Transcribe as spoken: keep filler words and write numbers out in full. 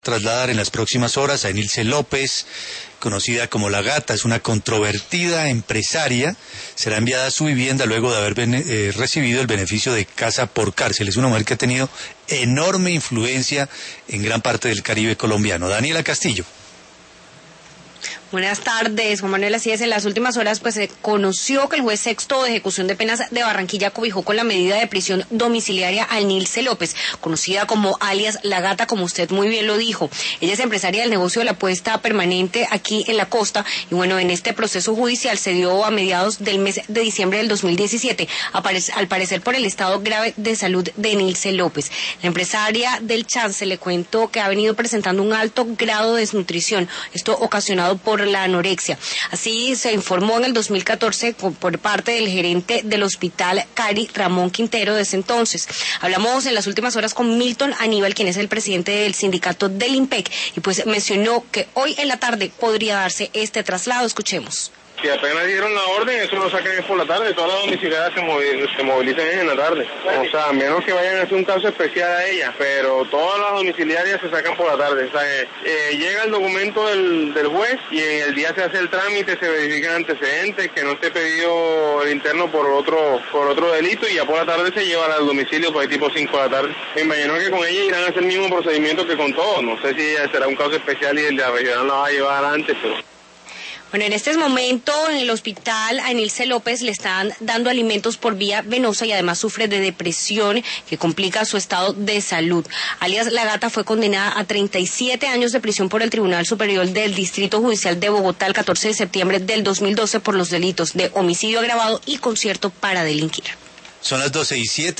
trasladar en las próximas horas a Enilce López, conocida como La Gata. Es una controvertida empresaria. Será enviada a su vivienda luego de haber bene, eh, recibido el beneficio de casa por cárcel. Es una mujer que ha tenido enorme influencia en gran parte del Caribe colombiano. Daniela Castillo. Buenas tardes, Juan Manuel. Así es, en las últimas horas pues se conoció que el juez sexto de ejecución de penas de Barranquilla cobijó con la medida de prisión domiciliaria a Enilce López, conocida como alias La Gata, como usted muy bien lo dijo. Ella es empresaria del negocio de la apuesta permanente aquí en la costa y bueno, en este proceso judicial se dio a mediados del mes de diciembre del dos mil diecisiete, al parecer por el estado grave de salud de Enilce López. La empresaria del Chance le cuento que ha venido presentando un alto grado de desnutrición, esto ocasionado por la anorexia. Así se informó en el dos mil catorce por parte del gerente del hospital Cari, Ramón Quintero, de ese entonces. Hablamos en las últimas horas con Milton Aníbal, quien es el presidente del sindicato del IMPEC, y pues mencionó que hoy en la tarde podría darse este traslado. Escuchemos. Si apenas dieron la orden, eso lo sacan por la tarde. Todas las domiciliarias se, movil, se movilizan en la tarde. O sea, a menos que vayan a hacer un caso especial a ella, pero todas las domiciliarias se sacan por la tarde. O sea, eh, eh, llega el documento del, del juez y en el día se hace el trámite, se verifican antecedentes, que no esté pedido el interno por otro por otro delito, y ya por la tarde se lleva al domicilio por ahí tipo cinco de la tarde. Me imagino que con ella irán a hacer el mismo procedimiento que con todos. No sé si será un caso especial y el de la regional la va a llevar antes, pero... Bueno, en este momento en el hospital a Enilce López le están dando alimentos por vía venosa y además sufre de depresión que complica su estado de salud. Alias La Gata fue condenada a treinta y siete años de prisión por el Tribunal Superior del Distrito Judicial de Bogotá el catorce de septiembre del dos mil doce por los delitos de homicidio agravado y concierto para delinquir. Son las doce y siete.